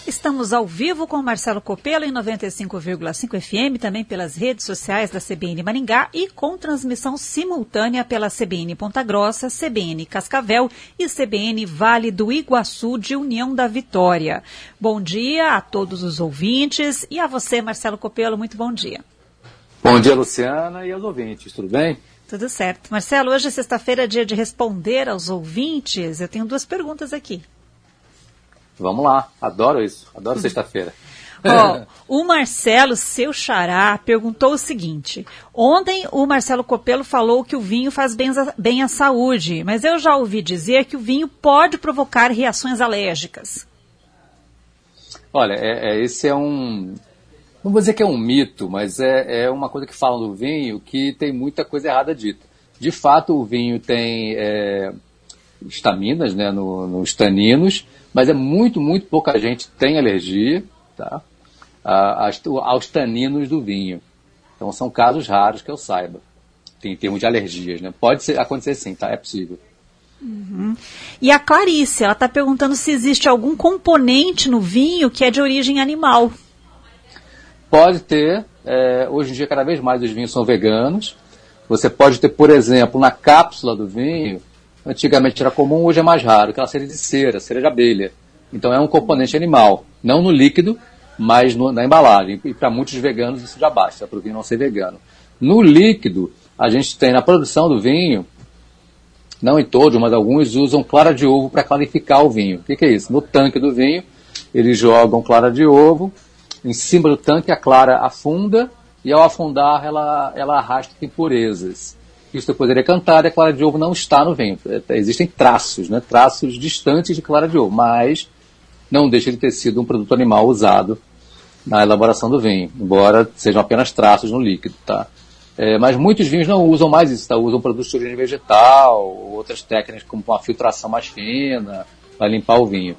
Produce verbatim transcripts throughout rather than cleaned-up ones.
Estamos ao vivo com o Marcelo Copelo em noventa e cinco vírgula cinco F M, também pelas redes sociais da C B N Maringá e com transmissão simultânea pela C B N Ponta Grossa, C B N Cascavel e C B N Vale do Iguaçu de União da Vitória. Bom dia a todos os ouvintes e a você, Marcelo Copelo, muito bom dia. Bom dia, Luciana, e aos ouvintes, tudo bem? Tudo certo. Marcelo, hoje é sexta-feira, dia de responder aos ouvintes. Eu tenho duas perguntas aqui. Vamos lá, adoro isso, adoro sexta-feira. Ó, o Marcelo, seu xará, perguntou o seguinte: ontem o Marcelo Copelo falou que o vinho faz bem, bem à saúde, mas eu já ouvi dizer que o vinho pode provocar reações alérgicas. Olha, é, é, esse é um, não vou dizer que é um mito, mas é, é uma coisa que falam do vinho que tem muita coisa errada dita. De fato, o vinho tem é, estaminas, né, no, nos taninos, mas é muito, muito pouca gente tem alergia, tá, aos taninos do vinho. Então são casos raros que eu saiba, em termos de alergias, né? Pode ser, acontecer sim, tá? É possível. Uhum. E a Clarice, ela está perguntando se existe algum componente no vinho que é de origem animal. Pode ter, é, hoje em dia cada vez mais os vinhos são veganos. Você pode ter, por exemplo, na cápsula do vinho, antigamente era comum, hoje é mais raro, aquela cera de cera, cera de abelha. Então é um componente animal, não no líquido, mas no, na embalagem. E para muitos veganos isso já basta, para o vinho não ser vegano. No líquido, a gente tem na produção do vinho, não em todos, mas alguns usam clara de ovo para clarificar o vinho. O que, que é isso? No tanque do vinho, eles jogam clara de ovo, em cima do tanque a clara afunda, e ao afundar ela, ela arrasta impurezas. Isso depois ele é cantado e a clara de ovo não está no vinho. Existem traços, né? Traços distantes de clara de ovo, mas não deixa de ter sido um produto animal usado na elaboração do vinho, embora sejam apenas traços no líquido, tá? É, mas muitos vinhos não usam mais isso, tá? Usam produtos de origem vegetal, outras técnicas como uma filtração mais fina, para limpar o vinho.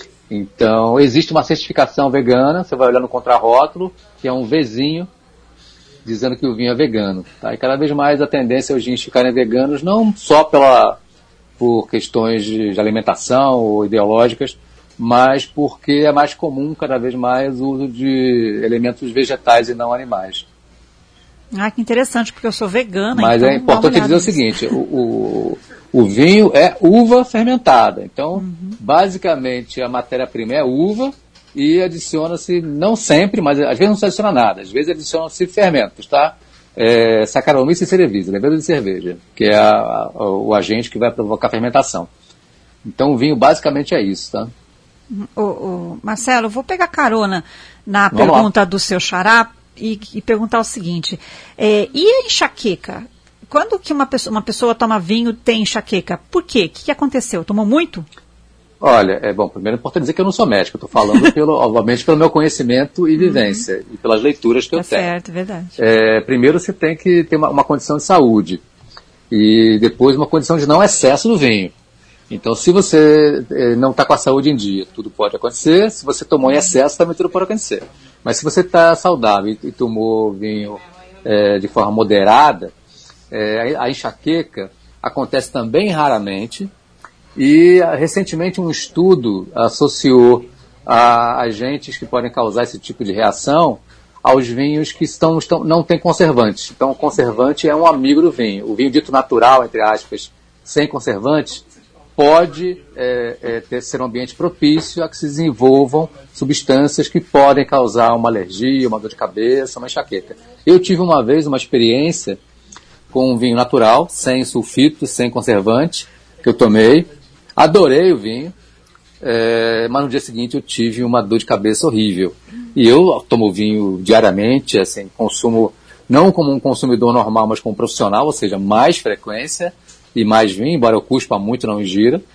Então, existe uma certificação vegana, você vai olhar no contrarótulo, que é um Vzinho, dizendo que o vinho é vegano. Tá? E cada vez mais a tendência é os vinhos ficarem veganos, não só pela, por questões de, de alimentação ou ideológicas, mas porque é mais comum cada vez mais o uso de elementos vegetais e não animais. Ah, que interessante, porque eu sou vegana. Mas então é importante dizer nisso. O seguinte, o, o, o vinho é uva fermentada. Então, uhum. basicamente, a matéria-prima é uva, e adiciona-se, não sempre, mas às vezes não se adiciona nada, às vezes adicionam-se fermentos, tá? É, Saccharomyces cerevisiae, leveza de cerveja, que é a, a, o agente que vai provocar a fermentação. Então o vinho basicamente é isso, tá? O, o Marcelo, vou pegar carona na Vamos pergunta lá. do seu xará e, e perguntar o seguinte, é, e a enxaqueca? Quando que uma pessoa, uma pessoa toma vinho tem enxaqueca? Por quê? O que, que aconteceu? Tomou muito? Olha, é bom, primeiro é importante dizer que eu não sou médico, eu estou falando, pelo, obviamente, pelo meu conhecimento e vivência, uhum. e pelas leituras que eu é tenho. Certo, verdade. É, primeiro você tem que ter uma, uma condição de saúde, e depois uma condição de não excesso do vinho. Então, se você é, não está com a saúde em dia, tudo pode acontecer, se você tomou em excesso, também tudo pode acontecer. Mas se você está saudável e, e tomou vinho é, de forma moderada, é, a enxaqueca acontece também raramente. E recentemente um estudo associou a agentes que podem causar esse tipo de reação aos vinhos que estão, estão, não têm conservantes. Então o conservante é um amigo do vinho. O vinho dito natural, entre aspas, sem conservantes, pode é, é, ter, ser um ambiente propício a que se desenvolvam substâncias que podem causar uma alergia, uma dor de cabeça, uma enxaqueca. Eu tive uma vez uma experiência com um vinho natural, sem sulfito, sem conservante, que eu tomei. Adorei o vinho, é, mas no dia seguinte eu tive uma dor de cabeça horrível. E eu tomo vinho diariamente, assim, consumo não como um consumidor normal, mas como um profissional, ou seja, mais frequência e mais vinho, embora eu cuspa muito, não ingira.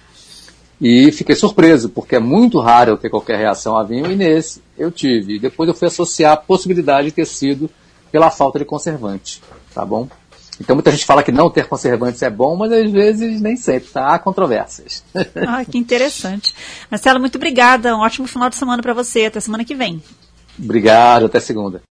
E fiquei surpreso, porque é muito raro eu ter qualquer reação a vinho, e nesse eu tive. E depois eu fui associar a possibilidade de ter sido pela falta de conservante, tá bom? Então muita gente fala que não ter conservantes é bom, mas às vezes nem sempre, tá? Há controvérsias. Ah, que interessante. Marcelo, muito obrigada. Um ótimo final de semana para você. Até semana que vem. Obrigado, até segunda.